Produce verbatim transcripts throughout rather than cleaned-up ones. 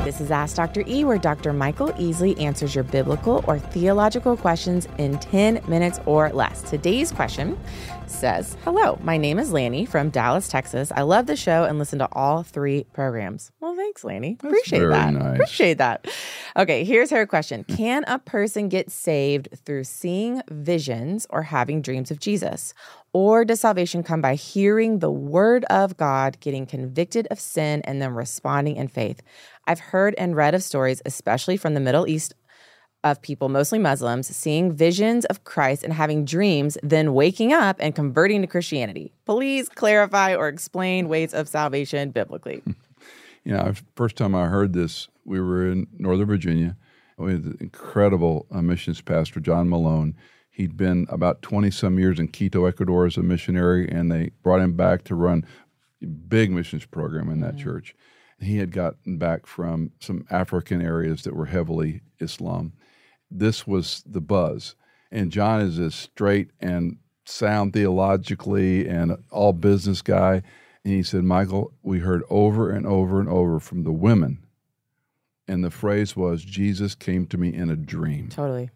This is Ask Doctor E, where Doctor Michael Easley answers your biblical or theological questions in ten minutes or less. Today's question says, hello, my name is Lanny from Dallas, Texas. I love the show and listen to all three programs. Well, thanks, Lanny. That's Appreciate very that. nice. Appreciate that. Okay, here's her question. Can a person get saved through seeing visions or having dreams of Jesus? Or does salvation come by hearing the word of God, getting convicted of sin, and then responding in faith? I've heard and read of stories, especially from the Middle East, of people, mostly Muslims, seeing visions of Christ and having dreams, then waking up and converting to Christianity. Please clarify or explain ways of salvation biblically. You know, first time I heard this, we were in Northern Virginia. We had the incredible uh, missions pastor, John Malone. He'd been about twenty-some years in Quito, Ecuador as a missionary, and they brought him back to run a big missions program in that mm-hmm. church. He had gotten back from some African areas that were heavily Islam. This was the buzz. And John is as straight and sound theologically and all business guy. And he said, Michael, we heard over and over and over from the women. And the phrase was, Jesus came to me in a dream. Totally.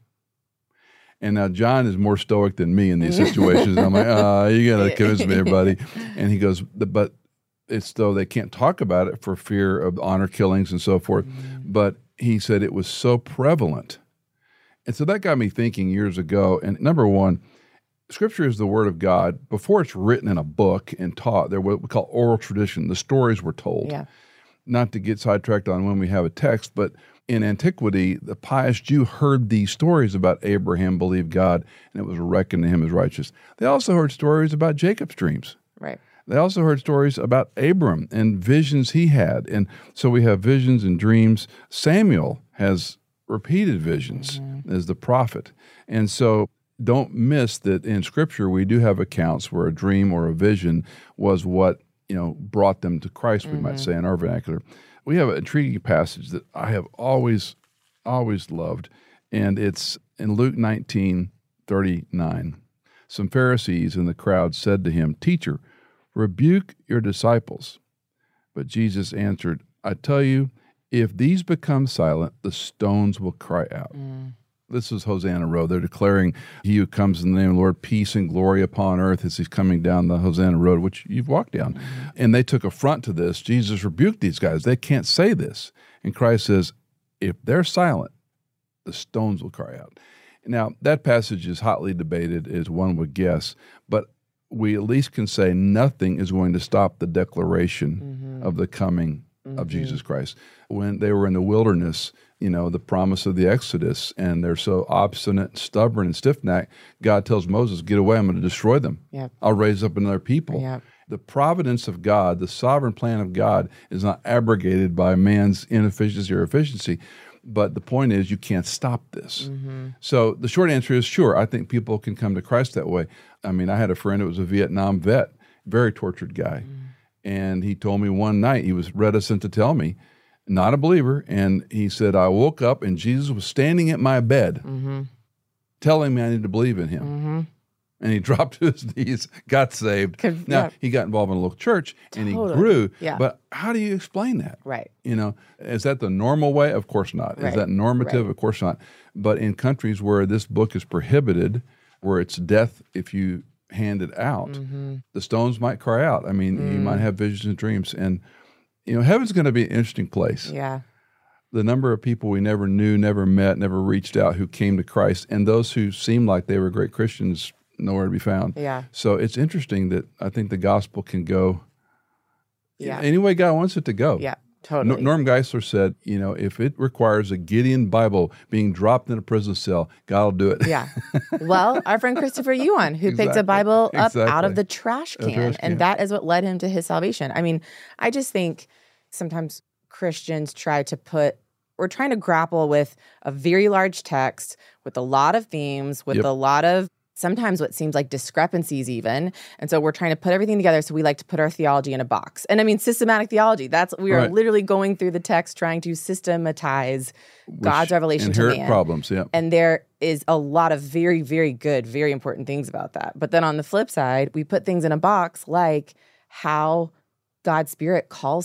And now John is more stoic than me in these situations. And I'm like, oh, you got to convince me, everybody. And he goes, but it's though they can't talk about it for fear of honor killings and so forth. Mm-hmm. But he said it was so prevalent. And so that got me thinking years ago. And number one, Scripture is the Word of God. Before it's written in a book and taught, there was what we call oral tradition. The stories were told. Yeah. Not to get sidetracked on when we have a text, but in antiquity, the pious Jew heard these stories about Abraham believed God, and it was reckoned to him as righteous. They also heard stories about Jacob's dreams. Right. They also heard stories about Abram and visions he had. And so we have visions and dreams. Samuel has repeated visions mm-hmm. as the prophet. And so don't miss that in Scripture we do have accounts where a dream or a vision was what, you know, brought them to Christ, we mm-hmm. might say in our vernacular. We have an intriguing passage that I have always, always loved, and it's in Luke nineteen thirty-nine. Some Pharisees in the crowd said to him, Teacher, rebuke your disciples. But Jesus answered, I tell you, if these become silent, the stones will cry out. Mm. This is Hosanna Road. They're declaring, he who comes in the name of the Lord, peace and glory upon earth as he's coming down the Hosanna Road, which you've walked down. Mm-hmm. And they took affront to this. Jesus rebuked these guys. They can't say this. And Christ says, if they're silent, the stones will cry out. Now, that passage is hotly debated, as one would guess, but we at least can say nothing is going to stop the declaration mm-hmm. of the coming mm-hmm. of Jesus Christ. When they were in the wilderness, you know, the promise of the Exodus, and they're so obstinate, stubborn, and stiff-necked, God tells Moses, get away, I'm going to destroy them. Yep. I'll raise up another people. Yep. The providence of God, the sovereign plan of God, is not abrogated by man's inefficiency or efficiency. But the point is, you can't stop this. Mm-hmm. So the short answer is, sure, I think people can come to Christ that way. I mean, I had a friend who was a Vietnam vet, very tortured guy. Mm-hmm. And he told me one night, he was reticent to tell me, not a believer, and he said, I woke up and Jesus was standing at my bed mm-hmm. telling me I need to believe in him. Mm-hmm. And he dropped to his knees, got saved. Could, now, yeah. he got involved in a local church, and totally. he grew. Yeah. But how do you explain that? Right. You know, is that the normal way? Of course not. Right. Is that normative? Right. Of course not. But in countries where this book is prohibited, where it's death if you hand it out, mm-hmm. the stones might cry out. I mean, mm. you might have visions and dreams. And, you know, heaven's going to be an interesting place. Yeah. The number of people we never knew, never met, never reached out who came to Christ, and those who seemed like they were great Christians, nowhere to be found. Yeah. So it's interesting that I think the gospel can go yeah. any way God wants it to go. Yeah, totally. No, Norm Geisler said, you know, if it requires a Gideon Bible being dropped in a prison cell, God will do it. Yeah. Well, our friend Christopher Yuan, who exactly. picked a Bible up exactly. out of the trash can, trash can, and that is what led him to his salvation. I mean, I just think sometimes Christians try to put we're trying to grapple with a very large text with a lot of themes, with yep. a lot of sometimes what seems like discrepancies even. And so we're trying to put everything together. So we like to put our theology in a box. And I mean, systematic theology, that's, we are right. literally going through the text trying to systematize Which God's revelation to man. problems, yeah. And there is a lot of very, very good, very important things about that. But then on the flip side, we put things in a box like how God's Spirit calls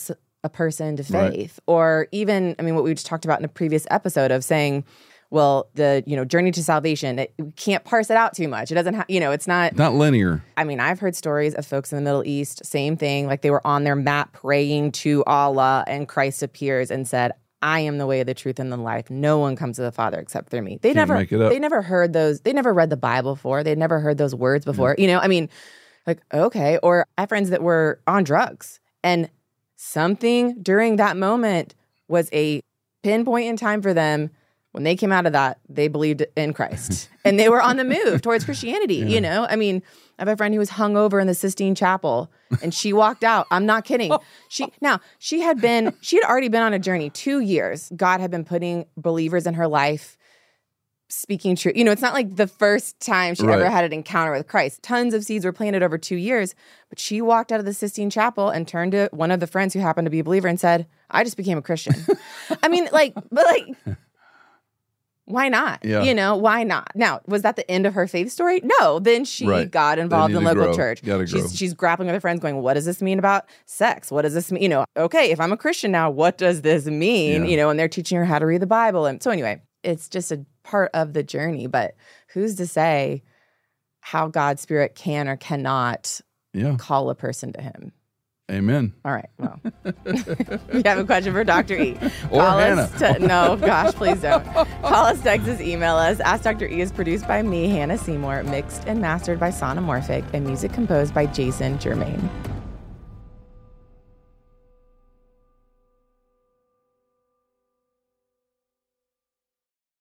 a person to Right. faith. Or even, I mean, what we just talked about in a previous episode of saying, well, the, you know, journey to salvation, it, we can't parse it out too much. It doesn't have, you know, it's not. Not linear. I mean, I've heard stories of folks in the Middle East, same thing, like they were on their mat praying to Allah and Christ appears and said, I am the way, the truth, and the life. No one comes to the Father except through me. They Can't never, make it up. they never heard those, they never read the Bible before. They'd never heard those words before. You know, I mean, like, okay. Or I have friends that were on drugs and something during that moment was a pinpoint in time for them. When they came out of that, they believed in Christ and they were on the move towards Christianity. Yeah. You know, I mean, I have a friend who was hungover in the Sistine Chapel and she walked out. I'm not kidding. She now she had been, she had already been on a journey, two years. God had been putting believers in her life, speaking truth. You know, it's not like the first time she Right. ever had an encounter with Christ. Tons of seeds were planted over two years, but she walked out of the Sistine Chapel and turned to one of the friends who happened to be a believer and said, I just became a Christian. I mean, like, but like, why not? Yeah. You know, why not? Now, was that the end of her faith story? No. Then she Right. got involved They in need to local grow. church. Gotta grow. She's, she's grappling with her friends going, what does this mean about sex? What does this mean? You know, okay, if I'm a Christian now, what does this mean? Yeah. You know, and they're teaching her how to read the Bible. And so anyway, it's just a part of the journey. But who's to say how God's Spirit can or cannot Yeah. call a person to him? Amen. All right. Well, we have a question for Doctor E. Or Call Hannah. us to, no, gosh, please don't. Call us, text us, email us. Ask Doctor E is produced by me, Hannah Seymour, mixed and mastered by Sonomorphic, and music composed by Jason Germain.